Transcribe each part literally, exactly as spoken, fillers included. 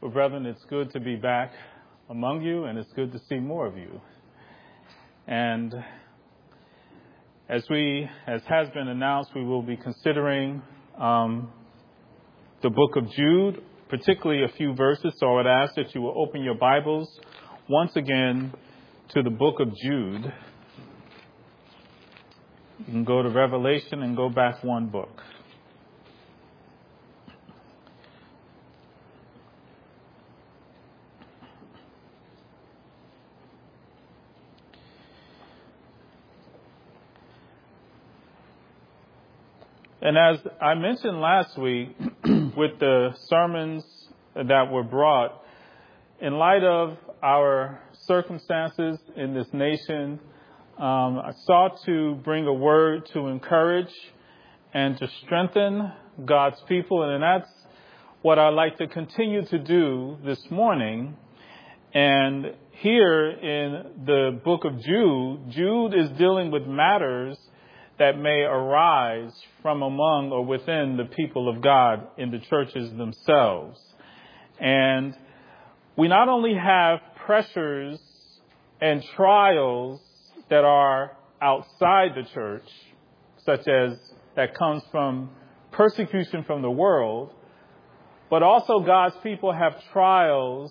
Well, brethren, it's good to be back among you, and it's good to see more of you. And as we, as has been announced, we will be considering um, the book of Jude, particularly a few verses. So I would ask that you will open your Bibles once again to the book of Jude. You can go to Revelation and go back one book. And as I mentioned last week, with the sermons that were brought, in light of our circumstances in this nation, um, I sought to bring a word to encourage and to strengthen God's people. And that's what I'd like to continue to do this morning. And here in the book of Jude, Jude is dealing with matters that may arise from among or within the people of God in the churches themselves. And we not only have pressures and trials that are outside the church, such as that comes from persecution from the world, but also God's people have trials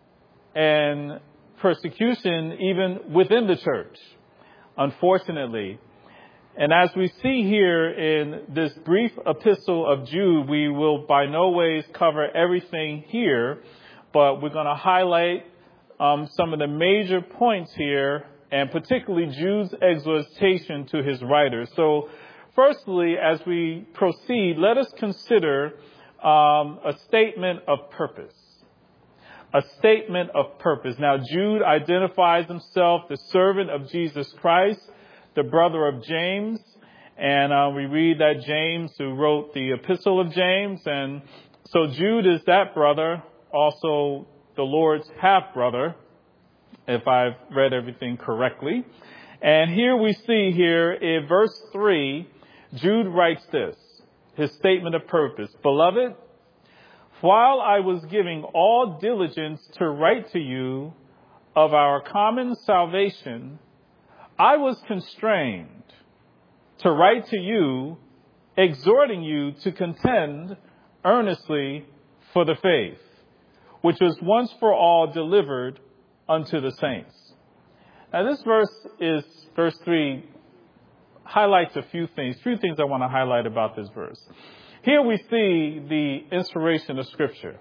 and persecution even within the church, unfortunately. And as we see here in this brief epistle of Jude, we will by no ways cover everything here, but we're going to highlight um, some of the major points here, and particularly Jude's exhortation to his writers. So firstly, as we proceed, let us consider um, a statement of purpose. A statement of purpose. Now, Jude identifies himself the servant of Jesus Christ, the brother of James, and uh, we read that James, who wrote the epistle of James, and so Jude is that brother, also the Lord's half-brother, if I've read everything correctly. And here we see here in verse three, Jude writes this, his statement of purpose. Beloved, while I was giving all diligence to write to you of our common salvation, I was constrained to write to you, exhorting you to contend earnestly for the faith, which was once for all delivered unto the saints. Now this verse is, verse three, highlights a few things, few things I want to highlight about this verse. Here we see the inspiration of Scripture.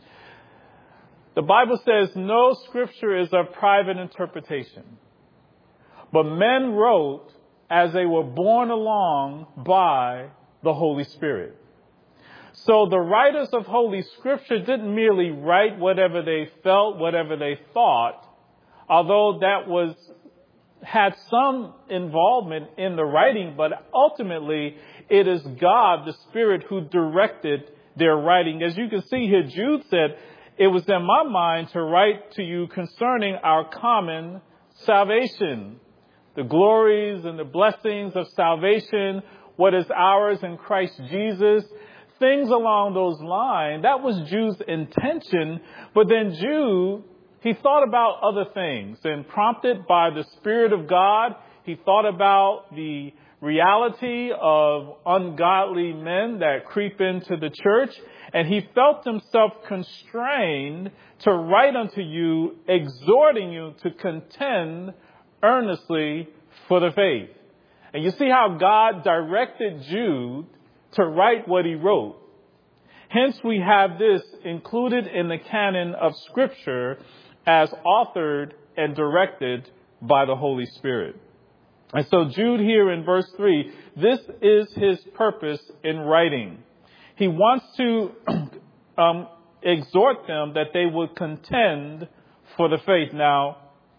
The Bible says no Scripture is of private interpretation, but men wrote as they were borne along by the Holy Spirit. So the writers of Holy Scripture didn't merely write whatever they felt, whatever they thought, although that was had some involvement in the writing, but ultimately it is God, the Spirit, who directed their writing. As you can see here, Jude said, it was in my mind to write to you concerning our common salvation, the glories and the blessings of salvation, what is ours in Christ Jesus, things along those lines. That was Jude's intention. But then Jude, he thought about other things, and prompted by the Spirit of God, he thought about the reality of ungodly men that creep into the church, and he felt himself constrained to write unto you, exhorting you to contend earnestly for the faith. And you see how God directed Jude to write what he wrote. Hence, we have this included in the canon of Scripture as authored and directed by the Holy Spirit. And so Jude here in verse three, this is his purpose in writing. He wants to um, exhort them that they would contend for the faith. Now,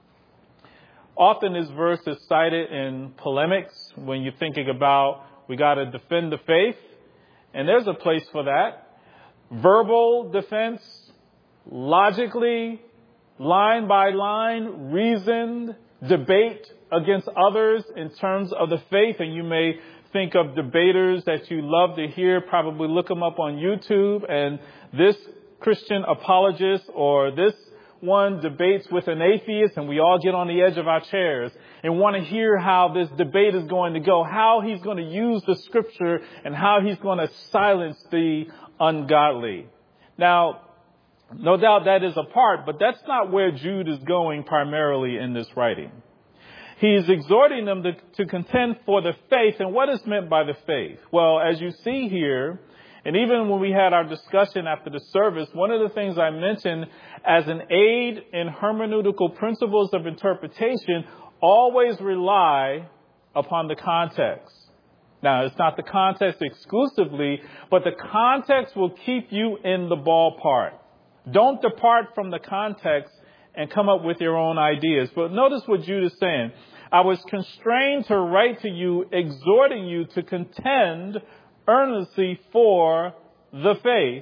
often this verse is cited in polemics when you're thinking about we got to defend the faith. And there's a place for that. Verbal defense, logically, line by line, reasoned debate against others in terms of the faith. And you may think of debaters that you love to hear, probably look them up on YouTube. And this Christian apologist or this one debates with an atheist, and we all get on the edge of our chairs and want to hear how this debate is going to go, how he's going to use the scripture and how he's going to silence the ungodly. Now, no doubt that is a part, but that's not where Jude is going primarily in this writing. He's exhorting them to, to contend for the faith. And what is meant by the faith? Well, as you see here, and even when we had our discussion after the service, one of the things I mentioned as an aid in hermeneutical principles of interpretation, always rely upon the context. Now, it's not the context exclusively, but the context will keep you in the ballpark. Don't depart from the context and come up with your own ideas. But notice what Jude is saying. I was constrained to write to you, exhorting you to contend earnestly for the faith,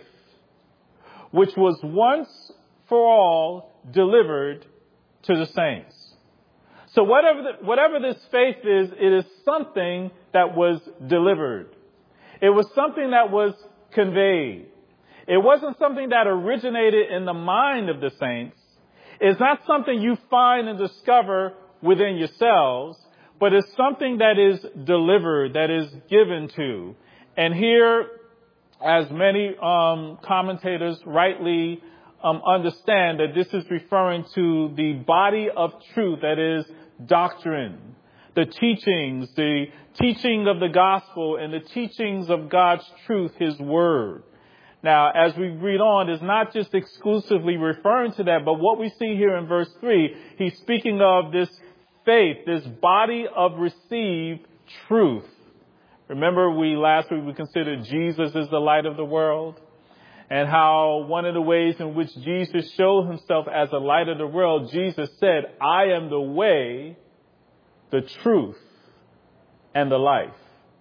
which was once for all delivered to the saints. So whatever the, whatever this faith is, it is something that was delivered. It was something that was conveyed. It wasn't something that originated in the mind of the saints. It's not something you find and discover within yourselves, but it's something that is delivered, that is given to. And here, as many um, commentators rightly um, understand, that this is referring to the body of truth, that is doctrine, the teachings, the teaching of the gospel and the teachings of God's truth, his word. Now, as we read on, it's not just exclusively referring to that, but what we see here in verse three, he's speaking of this faith, this body of received truth. Remember, we last week we considered Jesus as the light of the world, and how one of the ways in which Jesus showed himself as the light of the world, Jesus said, I am the way, the truth, and the life.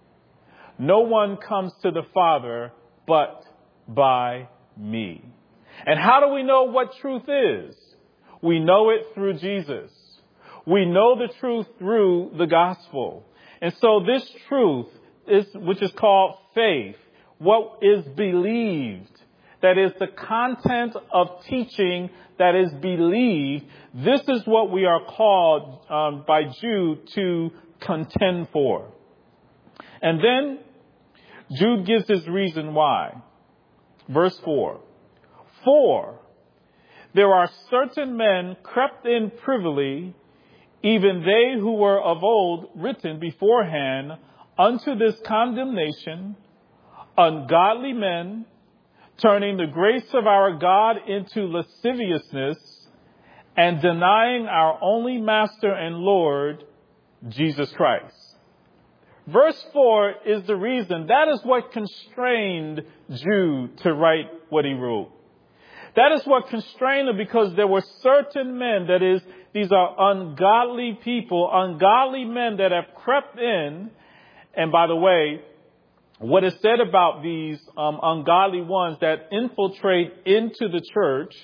No one comes to the Father but by me. And how do we know what truth is? We know it through Jesus. We know the truth through the gospel. And so this truth is, which is called faith, what is believed, that is the content of teaching that is believed, this is what we are called um, by Jude to contend for. And then Jude gives his reason why. Verse four. For there are certain men crept in privily, even they who were of old written beforehand unto this condemnation, ungodly men, turning the grace of our God into lasciviousness, and denying our only Master and Lord, Jesus Christ. Verse four is the reason. That is what constrained Jude to write what he wrote. That is what constrained him, because there were certain men, that is, these are ungodly people, ungodly men that have crept in. And by the way, what is said about these um, ungodly ones that infiltrate into the church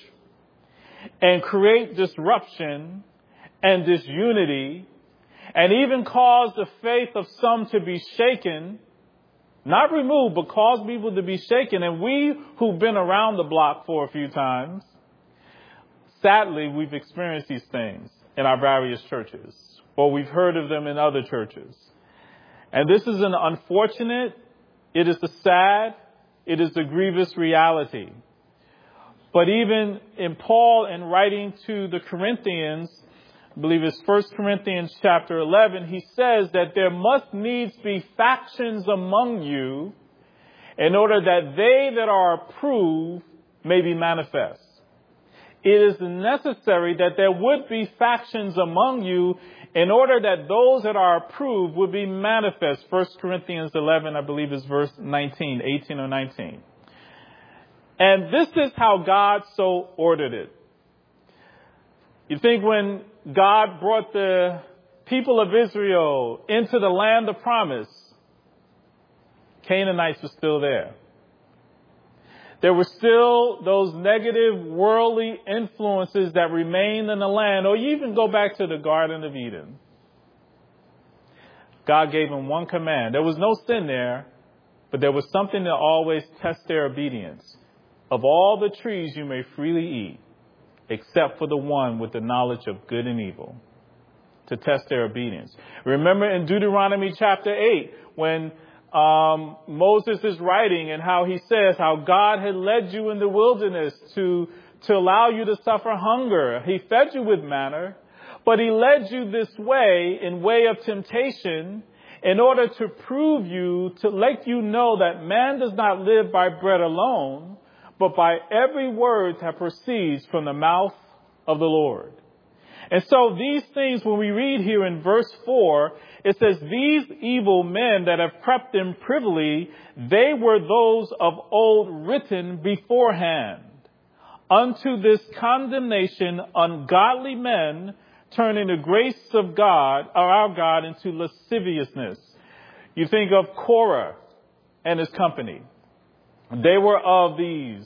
and create disruption and disunity, and even cause the faith of some to be shaken, not removed, but cause people to be shaken. And we who've been around the block for a few times, sadly, we've experienced these things in our various churches, or we've heard of them in other churches. And this is an unfortunate, it is a sad, it is a grievous reality. But even in Paul, in writing to the Corinthians, I believe it's First Corinthians chapter eleven, he says that there must needs be factions among you in order that they that are approved may be manifest. It is necessary that there would be factions among you in order that those that are approved would be manifest. First Corinthians eleven, I believe, is verse nineteen, eighteen or nineteen. And this is how God so ordered it. You think when God brought the people of Israel into the land of promise, Canaanites were still there. There were still those negative worldly influences that remained in the land. Or you even go back to the Garden of Eden. God gave them one command. There was no sin there, but there was something to always test their obedience. of all the trees you may freely eat, except for the one with the knowledge of good and evil, to test their obedience. Remember in Deuteronomy chapter eight, when um, Moses is writing and how he says how God had led you in the wilderness to, to allow you to suffer hunger. He fed you with manna, but he led you this way in way of temptation in order to prove you, to let you know that man does not live by bread alone, but by every word that proceeds from the mouth of the Lord. And so these things, when we read here in verse four, it says, these evil men that have crept in privily, they were those of old written beforehand. Unto this condemnation, ungodly men turning the grace of God, or our God, into lasciviousness. You think of Korah and his company. They were of these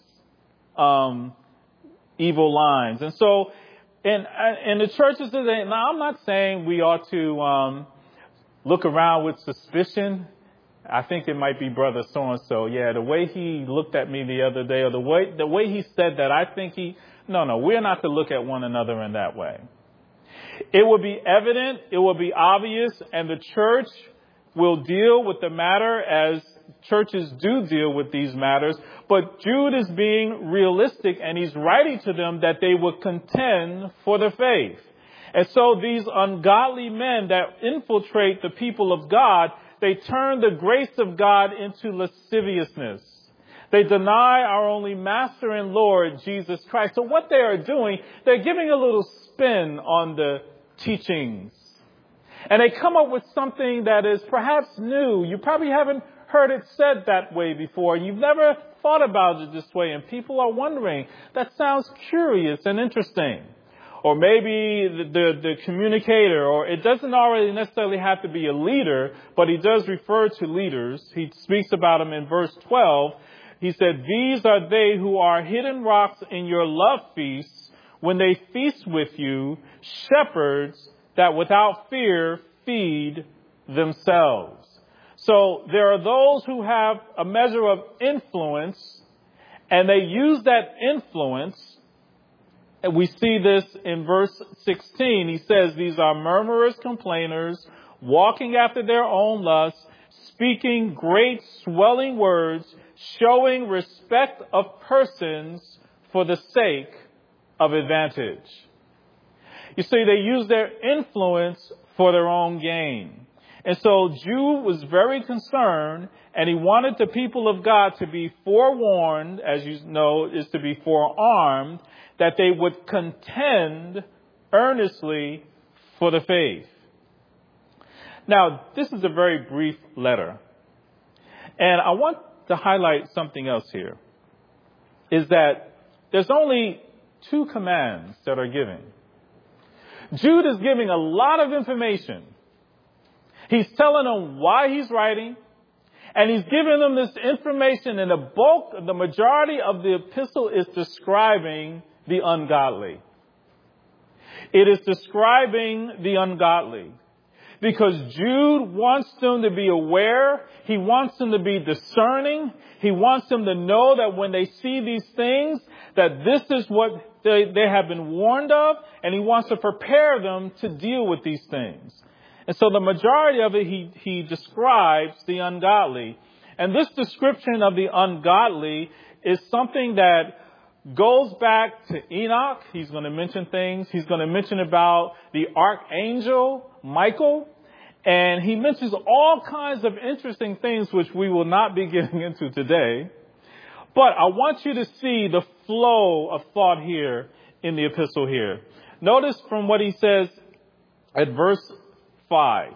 um, evil lines. And so, in, in the churches today, now I'm not saying we ought to um, look around with suspicion. I think it might be brother so-and-so. Yeah, the way he looked at me the other day, or the way, the way he said that, I think he, no, no, we're not to look at one another in that way. It will be evident, it will be obvious, and the church will deal with the matter as churches do deal with these matters. But Jude is being realistic, and he's writing to them that they would contend for the faith. And so these ungodly men that infiltrate the people of God, they turn the grace of God into lasciviousness. They deny our only Master and Lord, Jesus Christ. So what they are doing, they're giving a little spin on the teachings. And they come up with something that is perhaps new. You probably haven't heard it said that way before. You've never thought about it this way. And people are wondering, that sounds curious and interesting. Or maybe the, the, the communicator, or it doesn't already necessarily have to be a leader, but he does refer to leaders. He speaks about them in verse twelve. He said, these are they who are hidden rocks in your love feasts when they feast with you, shepherds that without fear feed themselves. So there are those who have a measure of influence, and they use that influence. And we see this in verse sixteen. He says, these are murmurers, complainers, walking after their own lusts, speaking great swelling words, showing respect of persons for the sake of advantage. You see, they use their influence for their own gain. And so Jude was very concerned, and he wanted the people of God to be forewarned, as you know, is to be forearmed, that they would contend earnestly for the faith. Now, this is a very brief letter. And I want to highlight something else here, is that there's only two commands that are given. Jude is giving a lot of information. He's telling them why he's writing, and he's giving them this information, and the bulk, the majority of the epistle is describing the ungodly. It is describing the ungodly. Because Jude wants them to be aware. He wants them to be discerning. He wants them to know that when they see these things, that this is what they, they have been warned of. And he wants to prepare them to deal with these things. And so the majority of it, he, he describes the ungodly. And this description of the ungodly is something that goes back to Enoch. He's going to mention things. He's going to mention about the archangel Michael. And he mentions all kinds of interesting things which we will not be getting into today. But I want you to see the flow of thought here in the epistle here. Notice from what he says at verse five.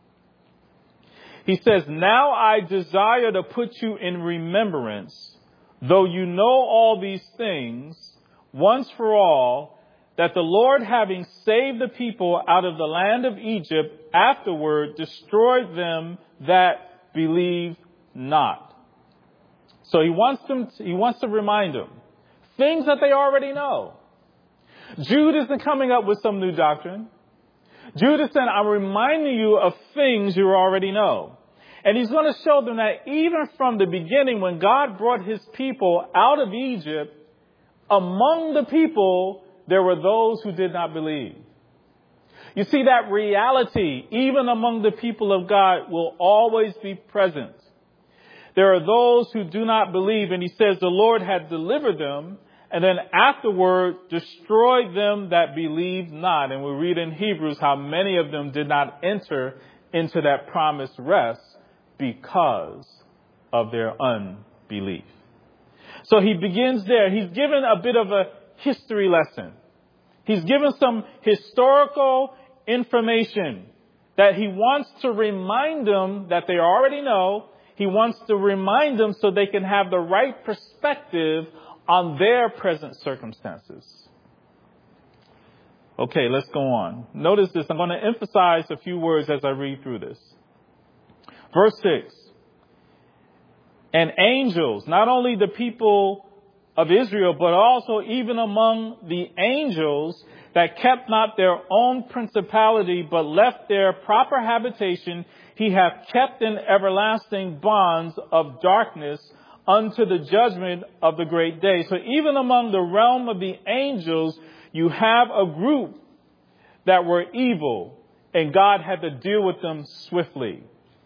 He says, now I desire to put you in remembrance, though you know all these things, once for all, that the Lord, having saved the people out of the land of Egypt, afterward destroyed them that believe not. So he wants them, to, he wants to remind them things that they already know. Jude isn't coming up with some new doctrine. Jude is saying, I'm reminding you of things you already know. And he's going to show them that even from the beginning, when God brought his people out of Egypt, among the people, there were those who did not believe. You see, that reality, even among the people of God, will always be present. There are those who do not believe, and he says the Lord had delivered them, and then afterward destroyed them that believed not. And we read in Hebrews how many of them did not enter into that promised rest because of their unbelief. So he begins there. He's given a bit of a history lesson. He's given some historical information that he wants to remind them that they already know. He wants to remind them so they can have the right perspective on their present circumstances. Okay, let's go on. Notice this. I'm going to emphasize a few words as I read through this. Verse six. And angels, not only the people of Israel, but also even among the angels that kept not their own principality, but left their proper habitation, he hath kept in everlasting bonds of darkness unto the judgment of the great day. So even among the realm of the angels, you have a group that were evil, and God had to deal with them swiftly.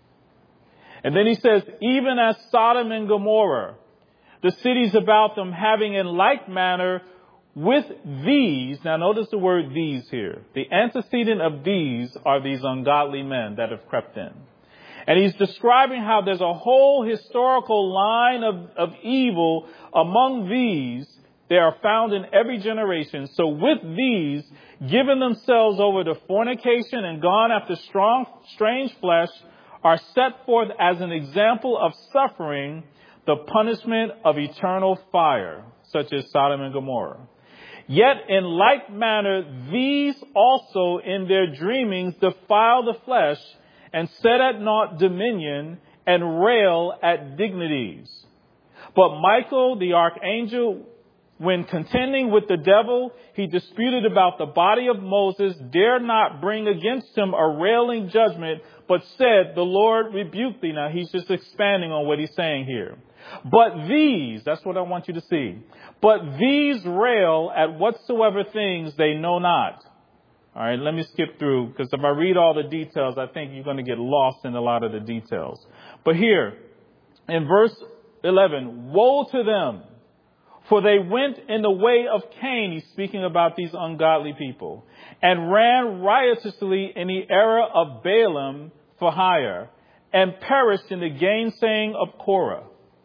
And then he says, even as Sodom and Gomorrah, the cities about them having in like manner with these. Now notice the word these here. The antecedent of these are these ungodly men that have crept in. And he's describing how there's a whole historical line of, of evil among these. They are found in every generation. So with these, giving themselves over to fornication and gone after strong, strange flesh, are set forth as an example of suffering the punishment of eternal fire, such as Sodom and Gomorrah. Yet in like manner, these also in their dreamings defile the flesh and set at naught dominion and rail at dignities. But Michael, the archangel, when contending with the devil, he disputed about the body of Moses, dared not bring against him a railing judgment, but said, the Lord rebuked thee. Now he's just expanding on what he's saying here. But these, that's what I want you to see. But these rail at whatsoever things they know not. All right, let me skip through, because if I read all the details, I think you're going to get lost in a lot of the details. But here, in verse eleven, woe to them, for they went in the way of Cain, he's speaking about these ungodly people, and ran riotously in the era of Balaam for hire, and perished in the gainsaying of Korah.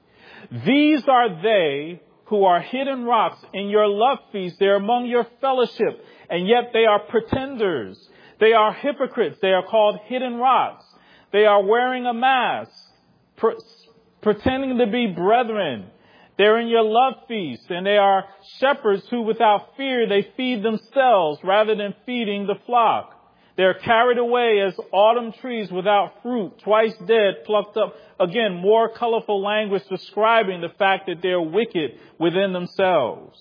These are they who are hidden rocks in your love feast. They're among your fellowship, and yet they are pretenders. They are hypocrites. They are called hidden rocks. They are wearing a mask, pre- pretending to be brethren. They're in your love feast, and they are shepherds who without fear they feed themselves rather than feeding the flock. They're carried away as autumn trees without fruit, twice dead, plucked up. Again, more colorful language describing the fact that they're wicked within themselves.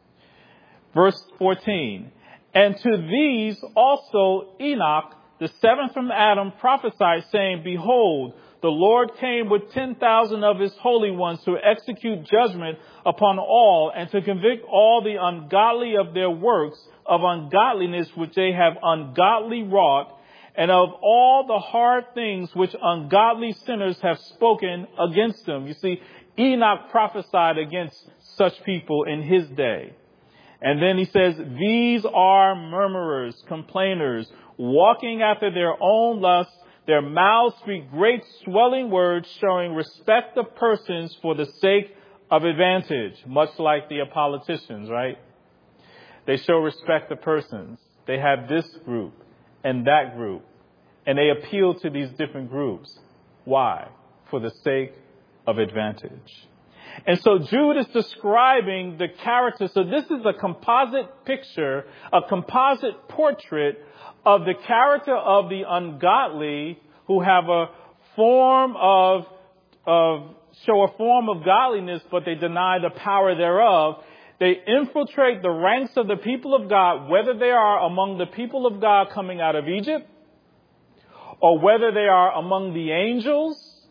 Verse fourteen. And to these also Enoch, the seventh from Adam, prophesied, saying, behold, the Lord came with ten thousand of his holy ones to execute judgment upon all and to convict all the ungodly of their works of ungodliness which they have ungodly wrought, and of all the hard things which ungodly sinners have spoken against them. You see, Enoch prophesied against such people in his day. And then he says, these are murmurers, complainers, walking after their own lusts. Their mouths speak great swelling words, showing respect of persons for the sake of advantage, much like the politicians, right? They show respect to persons. They have this group and that group, and they appeal to these different groups. Why? For the sake of advantage. And so Jude is describing the character. So this is a composite picture, a composite portrait of the character of the ungodly who have a form of, of, show a form of godliness, but they deny the power thereof. They infiltrate the ranks of the people of God, whether they are among the people of God coming out of Egypt, or whether they are among the angels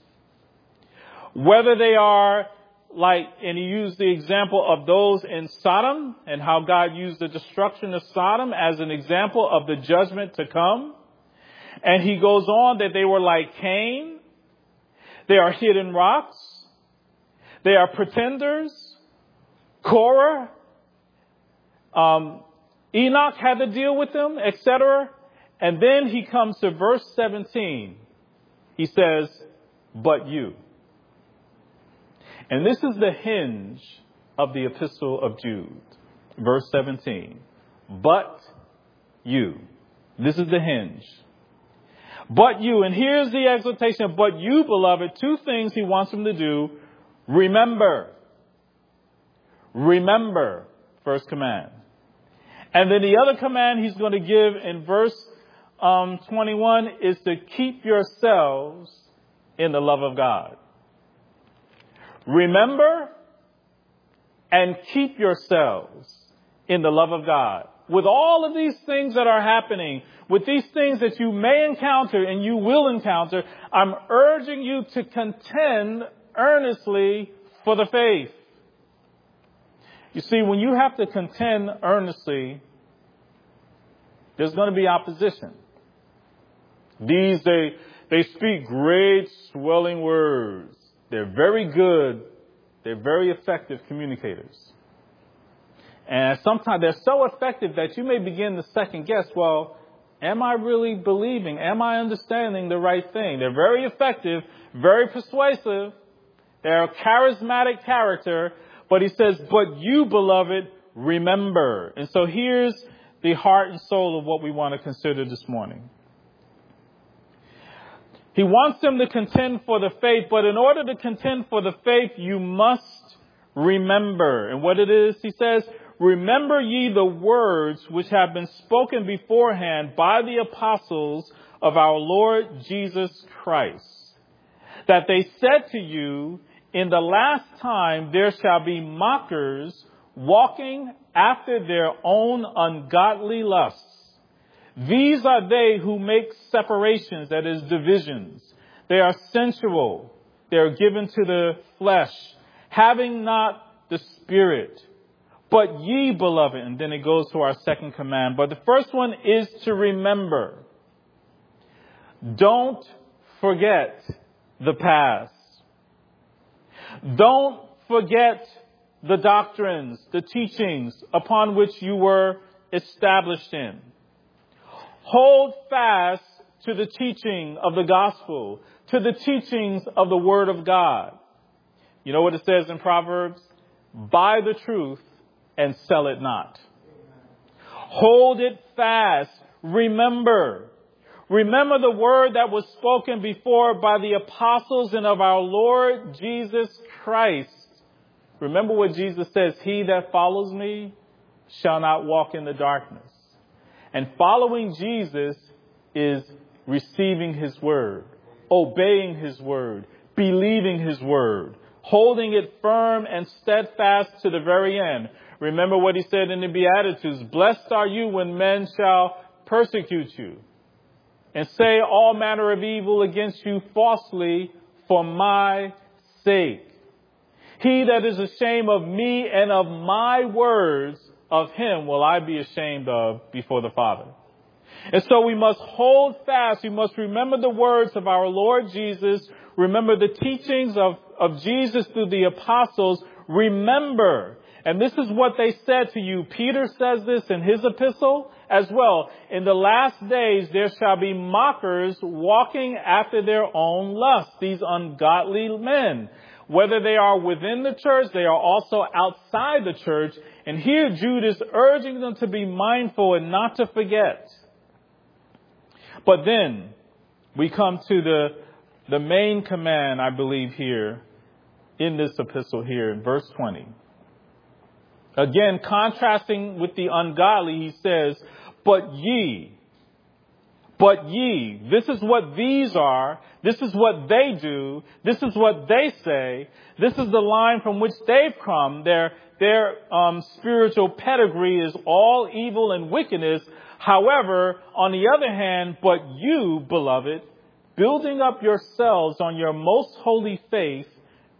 Whether they are like, and he used the example of those in Sodom and how God used the destruction of Sodom as an example of the judgment to come. And he goes on that they were like Cain. They are hidden rocks. They are pretenders. Korah. Um, Enoch had to deal with them, et cetera. And then he comes to verse seventeen. He says, but you. And this is the hinge of the epistle of Jude. Verse seventeen. But you. This is the hinge. But you. And here's the exhortation. But you, beloved, two things he wants them to do. Remember. Remember. First command. And then the other command he's going to give in verse um, twenty-one is to keep yourselves in the love of God. Remember and keep yourselves in the love of God. With all of these things that are happening, with these things that you may encounter and you will encounter, I'm urging you to contend earnestly for the faith. You see, when you have to contend earnestly, there's going to be opposition. These, they, they speak great swelling words. They're very good. They're very effective communicators. And sometimes they're so effective that you may begin to second guess, well, am I really believing? Am I understanding the right thing? They're very effective, very persuasive. They're a charismatic character. But he says, but you, beloved, remember. And so here's the heart and soul of what we want to consider this morning. He wants them to contend for the faith, but in order to contend for the faith, you must remember. And what it is, he says, remember ye the words which have been spoken beforehand by the apostles of our Lord Jesus Christ, that they said to you, in the last time there shall be mockers walking after their own ungodly lusts. These are they who make separations, that is, divisions. They are sensual. They are given to the flesh, having not the Spirit. But ye, beloved, and then it goes to our second command. But the first one is to remember. Don't forget the past. Don't forget the doctrines, the teachings upon which you were established in. Hold fast to the teaching of the gospel, to the teachings of the word of God. You know what it says in Proverbs? Buy the truth and sell it not. Hold it fast. Remember. Remember the word that was spoken before by the apostles and of our Lord Jesus Christ. Remember what Jesus says, he that follows me shall not walk in the darkness. And following Jesus is receiving his word, obeying his word, believing his word, holding it firm and steadfast to the very end. Remember what he said in the Beatitudes, blessed are you when men shall persecute you and say all manner of evil against you falsely for my sake. He that is ashamed of me and of my words, of him will I be ashamed of before the Father. And so we must hold fast. We must remember the words of our Lord Jesus. Remember the teachings of, of Jesus through the apostles. Remember. And this is what they said to you. Peter says this in his epistle as well. In the last days there shall be mockers walking after their own lust. These ungodly men. Whether they are within the church, they are also outside the church. And here Jude is urging them to be mindful and not to forget. But then we come to the, the main command, I believe, here in this epistle here in verse twenty. Again, contrasting with the ungodly, he says, but ye, but ye, this is what these are. This is what they do. This is what they say. This is the line from which they've come. Their, their um, spiritual pedigree is all evil and wickedness. However, on the other hand, but you, beloved, building up yourselves on your most holy faith,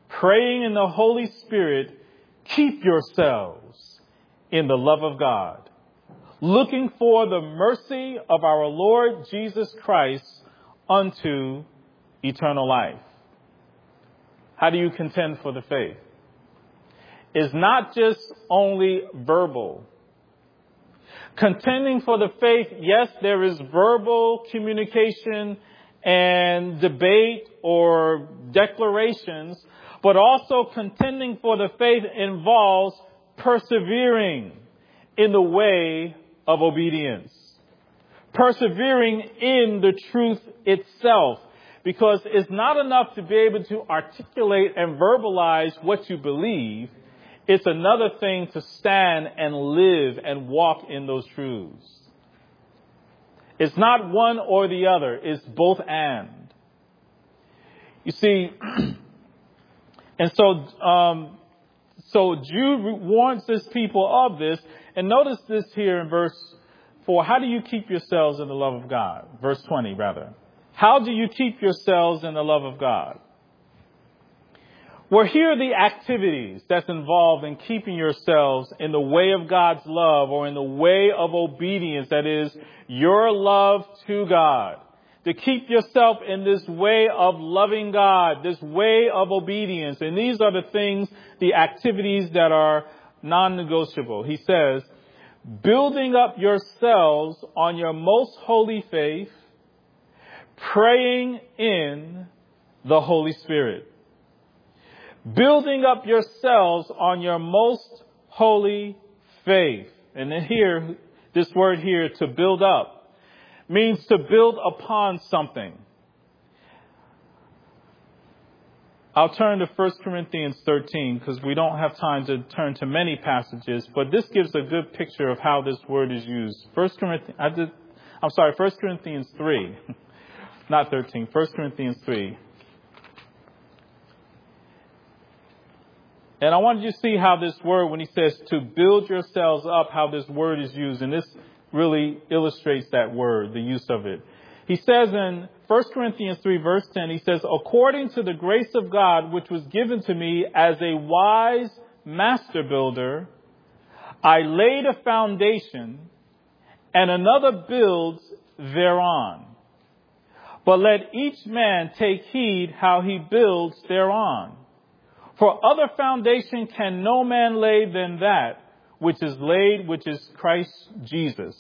praying in the Holy Spirit, keep yourselves in the love of God, looking for the mercy of our Lord Jesus Christ unto eternal life. How do you contend for the faith? It's not just only verbal. Contending for the faith, yes, there is verbal communication and debate or declarations, but also contending for the faith involves persevering in the way of obedience. Persevering in the truth itself, because it's not enough to be able to articulate and verbalize what you believe. It's another thing to stand and live and walk in those truths. It's not one or the other. It's both and. You see, and so, um, so Jude warns his people of this. And notice this here in verse four. How do you keep yourselves in the love of God? Verse twenty, rather. How do you keep yourselves in the love of God? Well, here are the activities that's involved in keeping yourselves in the way of God's love, or in the way of obedience, that is, your love to God. To keep yourself in this way of loving God, this way of obedience. And these are the things, the activities that are non-negotiable. He says, building up yourselves on your most holy faith, praying in the Holy Spirit. Building up yourselves on your most holy faith. And then here, this word here, to build up, means to build upon something. I'll turn to First Corinthians thirteen because we don't have time to turn to many passages, but this gives a good picture of how this word is used. First Corinthians, I did, I'm sorry, First Corinthians three, not thirteen, First Corinthians three. And I wanted you to see how this word, when he says to build yourselves up, how this word is used. And this really illustrates that word, the use of it. He says in First Corinthians three, verse ten, he says, according to the grace of God, which was given to me as a wise master builder, I laid a foundation and another builds thereon. But let each man take heed how he builds thereon. For other foundation can no man lay than that which is laid, which is Christ Jesus.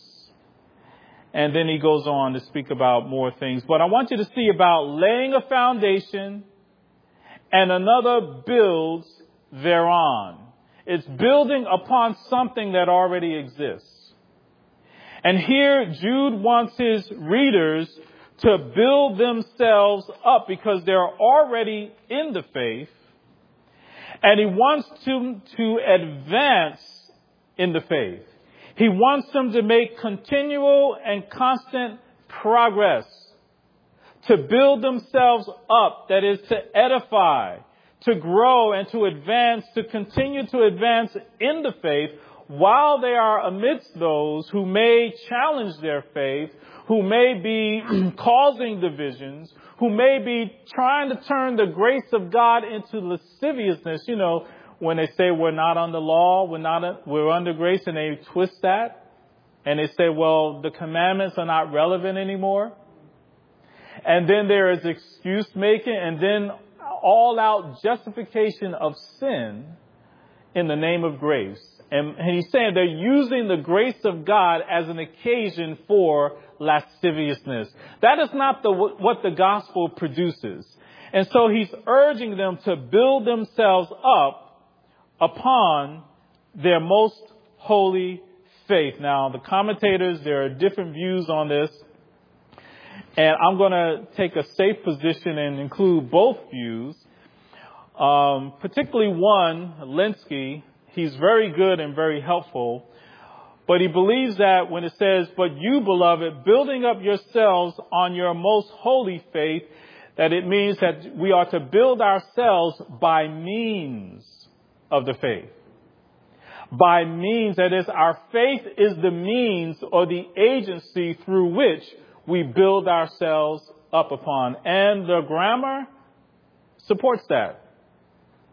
And then he goes on to speak about more things. But I want you to see about laying a foundation and another builds thereon. It's building upon something that already exists. And here Jude wants his readers to build themselves up because they're already in the faith. And he wants them to advance in the faith. He wants them to make continual and constant progress, to build themselves up, that is to edify, to grow and to advance, to continue to advance in the faith while they are amidst those who may challenge their faith, who may be causing divisions, who may be trying to turn the grace of God into lasciviousness. You know, when they say we're not under law, we're not, we're under grace, and they twist that. And they say, well, the commandments are not relevant anymore. And then there is excuse making, and then all out justification of sin in the name of grace. And, and he's saying they're using the grace of God as an occasion for lasciviousness. That is not the, what the gospel produces. And so he's urging them to build themselves up upon their most holy faith. Now, the commentators, there are different views on this. And I'm going to take a safe position and include both views. Um, particularly one, Lenski. He's very good and very helpful. But he believes that when it says, but you, beloved, building up yourselves on your most holy faith, that it means that we are to build ourselves by means of the faith. By means, that is, our faith is the means or the agency through which we build ourselves up upon. And the grammar supports that.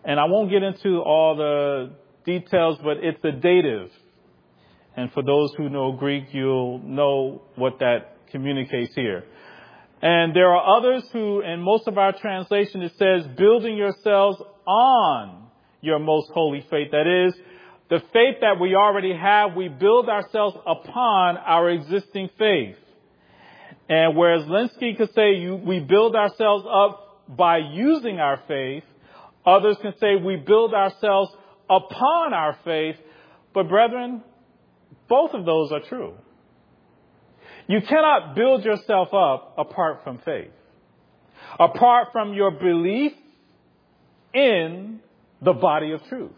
And I won't get into all the details, but it's a dative. And for those who know Greek, you'll know what that communicates here. And there are others who, in most of our translation, it says, building yourselves on your most holy faith. That is, the faith that we already have, we build ourselves upon our existing faith. And whereas Lenski could say you, we build ourselves up by using our faith, others can say we build ourselves upon our faith. But brethren, both of those are true. You cannot build yourself up apart from faith, apart from your belief in the body of truth.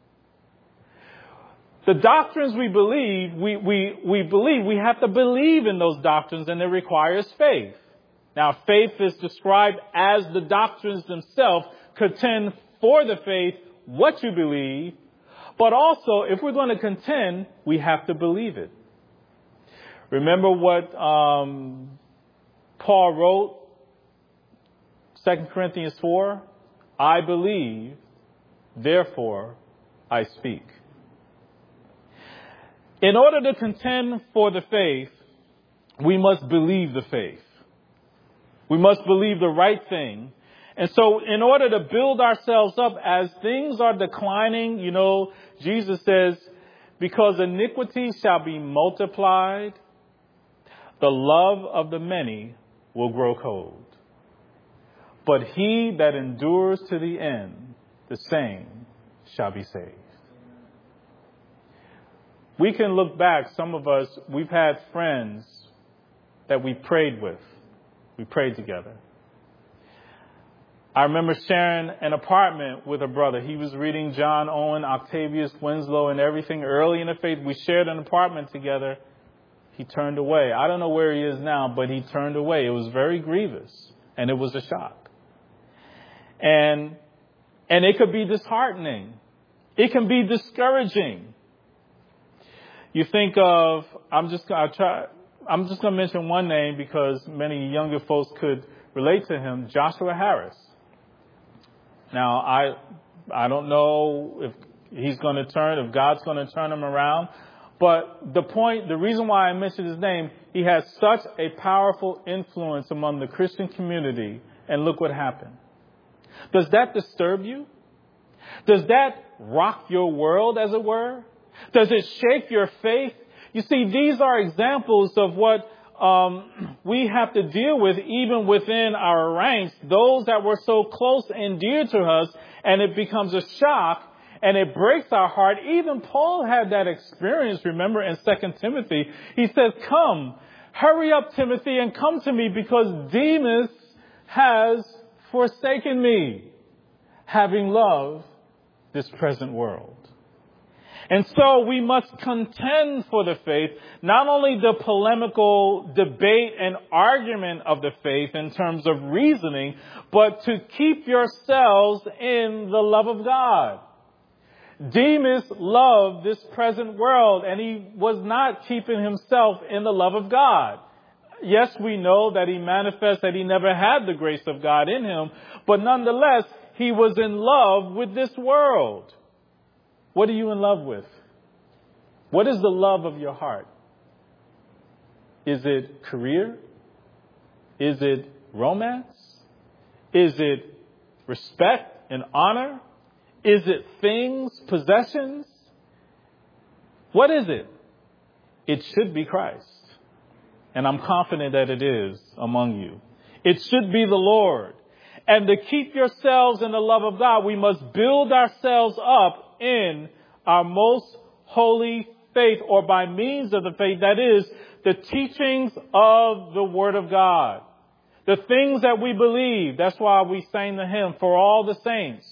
The doctrines we believe, we, we, we believe, we have to believe in those doctrines, and it requires faith. Now, faith is described as the doctrines themselves contend for the faith what you believe, but also, if we're going to contend, we have to believe it. Remember what um, Paul wrote, Second Corinthians four? I believe, therefore I speak. In order to contend for the faith, we must believe the faith. We must believe the right thing. And so in order to build ourselves up as things are declining, you know, Jesus says, because iniquity shall be multiplied, the love of the many will grow cold. But he that endures to the end, the same shall be saved. We can look back, some of us, we've had friends that we prayed with. We prayed together. I remember sharing an apartment with a brother. He was reading John Owen, Octavius Winslow, and everything early in the faith. We shared an apartment together. He turned away. I don't know where he is now, but he turned away. It was very grievous, and it was a shock. And and it could be disheartening. It can be discouraging. You think of, I'm just I'll try. I'm just going to mention one name because many younger folks could relate to him, Joshua Harris. Now, I I don't know if he's going to turn, if God's going to turn him around. But the point, the reason why I mentioned his name, he has such a powerful influence among the Christian community. And look what happened. Does that disturb you? Does that rock your world, as it were? Does it shake your faith? You see, these are examples of what um, we have to deal with even within our ranks, those that were so close and dear to us, and it becomes a shock and it breaks our heart. Even Paul had that experience, remember, in Second Timothy. He says, come, hurry up, Timothy, and come to me because Demas has forsaken me, having loved this present world. And so we must contend for the faith, not only the polemical debate and argument of the faith in terms of reasoning, but to keep yourselves in the love of God. Demas loved this present world, and he was not keeping himself in the love of God. Yes, we know that he manifests that he never had the grace of God in him, but nonetheless, he was in love with this world. What are you in love with? What is the love of your heart? Is it career? Is it romance? Is it respect and honor? Is it things, possessions? What is it? It should be Christ. And I'm confident that it is among you. It should be the Lord. And to keep yourselves in the love of God, we must build ourselves up in our most holy faith, or by means of the faith, that is, the teachings of the Word of God. The things that we believe. That's why we sang the hymn, For All the Saints.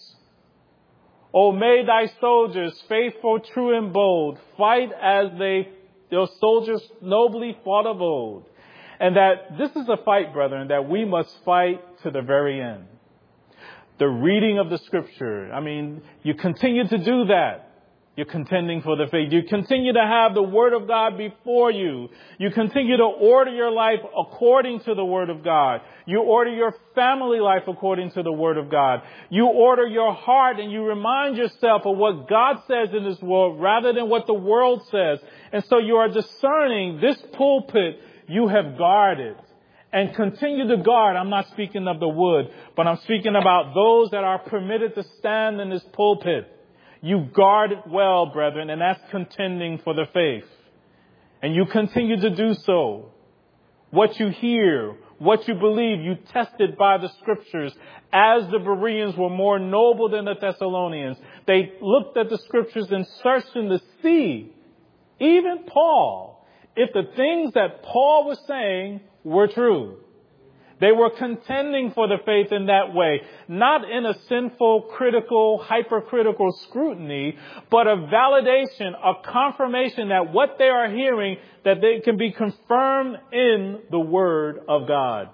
Oh, may thy soldiers, faithful, true, and bold, fight as they, their soldiers nobly fought of old. And that this is a fight, brethren, that we must fight to the very end. The reading of the Scripture. I mean, you continue to do that. You're contending for the faith. You continue to have the Word of God before you. You continue to order your life according to the Word of God. You order your family life according to the Word of God. You order your heart and you remind yourself of what God says in this world rather than what the world says. And so you are discerning this pulpit you have guarded. And continue to guard. I'm not speaking of the wood, but I'm speaking about those that are permitted to stand in this pulpit. You guard it well, brethren, and that's contending for the faith. And you continue to do so. What you hear, what you believe, you test it by the scriptures. As the Bereans were more noble than the Thessalonians, they looked at the scriptures and searched them to see, even Paul, if the things that Paul was saying were true. They were contending for the faith in that way, not in a sinful, critical, hypercritical scrutiny, but a validation, a confirmation that what they are hearing, that they can be confirmed in the Word of God.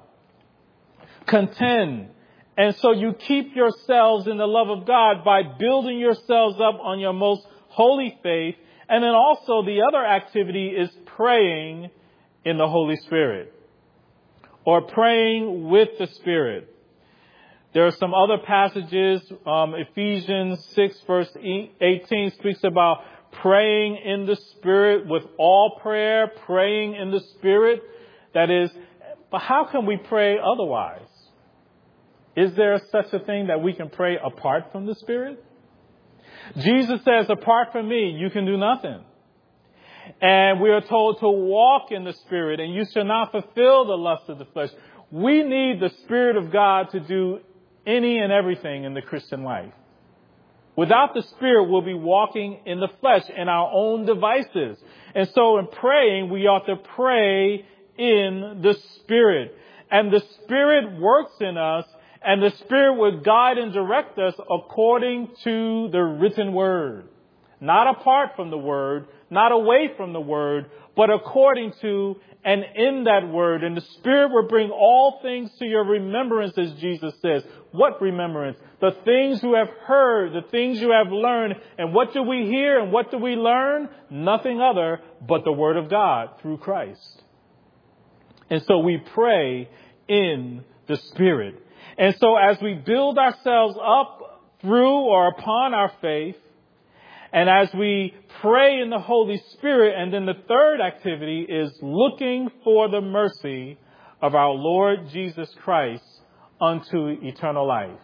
Contend. And so you keep yourselves in the love of God by building yourselves up on your most holy faith. And then also the other activity is praying in the Holy Spirit. Or praying with the Spirit. There are some other passages. Um, Ephesians six verse eighteen speaks about praying in the Spirit with all prayer, praying in the Spirit. That is, but how can we pray otherwise? Is there such a thing that we can pray apart from the Spirit? Jesus says, apart from me, you can do nothing. And we are told to walk in the Spirit, and you shall not fulfill the lust of the flesh. We need the Spirit of God to do any and everything in the Christian life. Without the Spirit, we'll be walking in the flesh, in our own devices. And so in praying, we ought to pray in the Spirit. And the Spirit works in us, and the Spirit will guide and direct us according to the written Word. Not apart from the Word, not away from the Word, but according to and in that Word. And the Spirit will bring all things to your remembrance, as Jesus says. What remembrance? The things you have heard, the things you have learned. And what do we hear and what do we learn? Nothing other but the Word of God through Christ. And so we pray in the Spirit. And so as we build ourselves up through or upon our faith, and as we pray in the Holy Spirit, and then the third activity is looking for the mercy of our Lord Jesus Christ unto eternal life.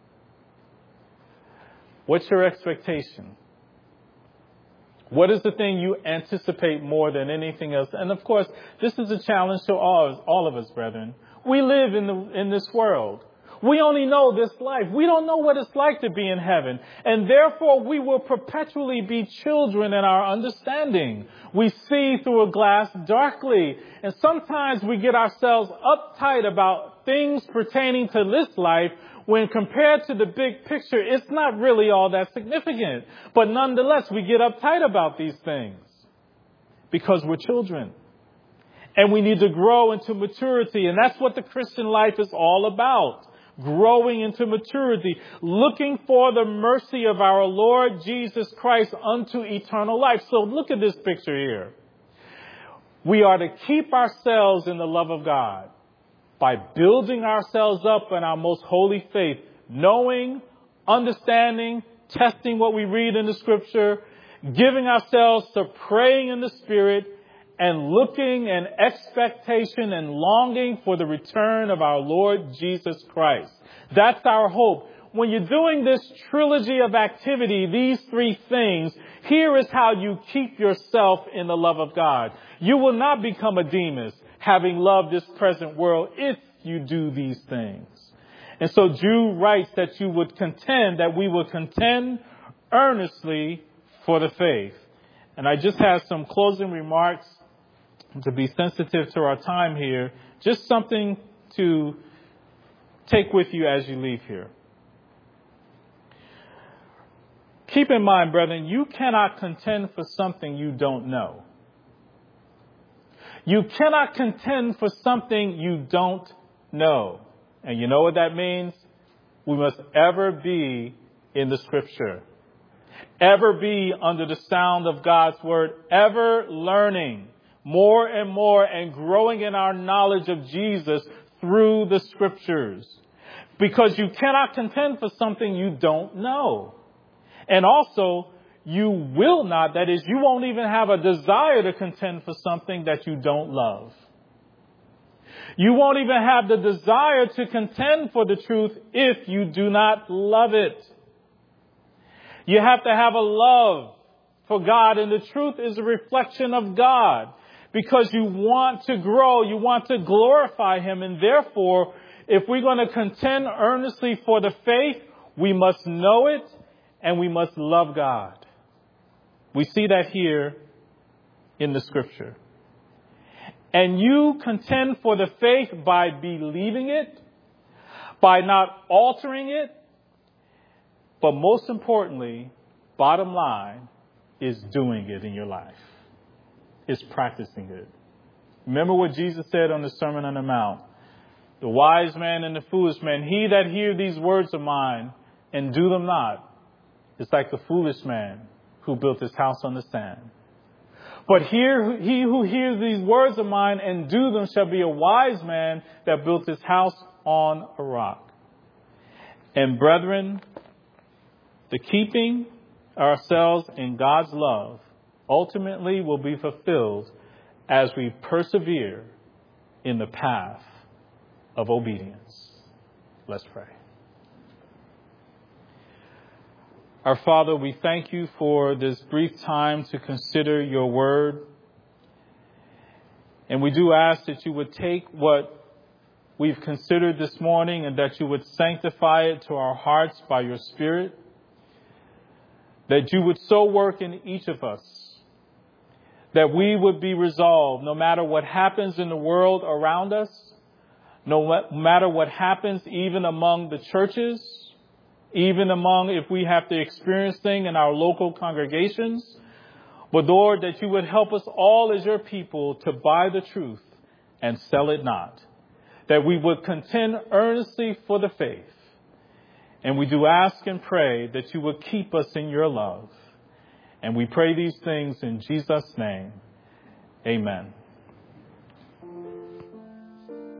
What's your expectation? What is the thing you anticipate more than anything else? And of course, this is a challenge to all, all of us, brethren. We live in the, in this world. We only know this life. We don't know what it's like to be in heaven. And therefore, we will perpetually be children in our understanding. We see through a glass darkly. And sometimes we get ourselves uptight about things pertaining to this life when compared to the big picture, it's not really all that significant. But nonetheless, we get uptight about these things because we're children. And we need to grow into maturity. And that's what the Christian life is all about. Growing into maturity, looking for the mercy of our Lord Jesus Christ unto eternal life. So look at this picture here. We are to keep ourselves in the love of God by building ourselves up in our most holy faith, knowing, understanding, testing what we read in the Scripture, giving ourselves to praying in the Spirit, and looking in expectation and longing for the return of our Lord Jesus Christ. That's our hope. When you're doing this trilogy of activity, these three things, here is how you keep yourself in the love of God. You will not become a Demas, having loved this present world, if you do these things. And so Jude writes that you would contend, that we would contend earnestly for the faith. And I just have some closing remarks to be sensitive to our time here, just something to take with you as you leave here. Keep in mind, brethren, you cannot contend for something you don't know. You cannot contend for something you don't know. And you know what that means? We must ever be in the Scripture. Ever be under the sound of God's word, ever learning more and more and growing in our knowledge of Jesus through the scriptures. Because you cannot contend for something you don't know. And also, you will not, that is, you won't even have a desire to contend for something that you don't love. You won't even have the desire to contend for the truth if you do not love it. You have to have a love for God, and the truth is a reflection of God. Because you want to grow, you want to glorify Him, and therefore, if we're going to contend earnestly for the faith, we must know it and we must love God. We see that here in the scripture. And you contend for the faith by believing it, by not altering it, but most importantly, bottom line, is doing it in your life. Is practicing it. Remember what Jesus said on the Sermon on the Mount. The wise man and the foolish man, he that hear these words of mine and do them not, is like the foolish man who built his house on the sand. But here, he who hears these words of mine and do them shall be a wise man that built his house on a rock. And brethren, the keeping ourselves in God's love ultimately will be fulfilled as we persevere in the path of obedience. Let's pray. Our Father, we thank you for this brief time to consider your word. And we do ask that you would take what we've considered this morning and that you would sanctify it to our hearts by your Spirit. That you would so work in each of us that we would be resolved no matter what happens in the world around us, no matter what happens even among the churches, even among if we have to experience things in our local congregations. But Lord, that you would help us all as your people to buy the truth and sell it not. That we would contend earnestly for the faith. And we do ask and pray that you would keep us in your love. And we pray these things in Jesus' name. Amen.